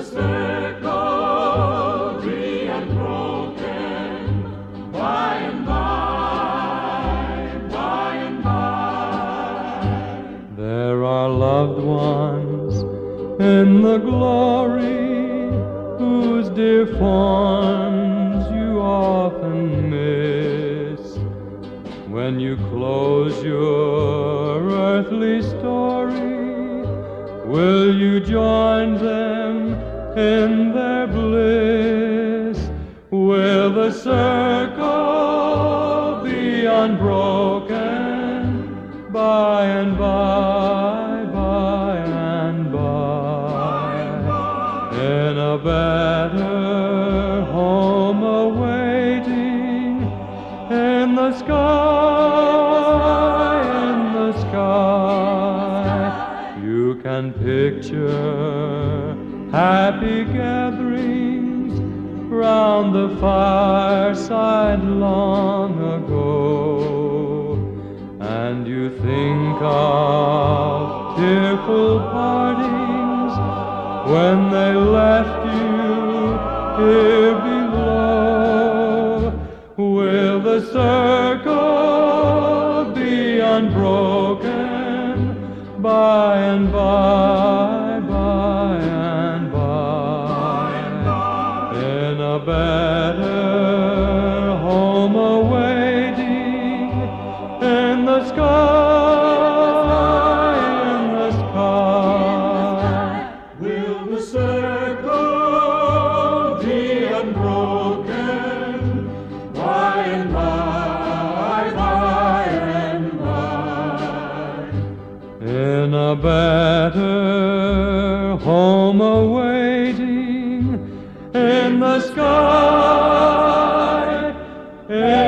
circle be unbroken by and by, by and by. There are loved ones in the glory whose dear forms you often miss. When you close your earthly story, will you join them in their bliss? Will the circle be unbroken by and by, by and by, in a better home awaiting in the sky, in the sky? You can picture happy gatherings round the fireside long ago, and you think of tearful partings when they left you here below. Will the circle be unbroken by and by, by and by, in a better home awaiting in the sky, in the sky? Will the circle be unbroken by and by, by and by, in a better home awaiting in the sky?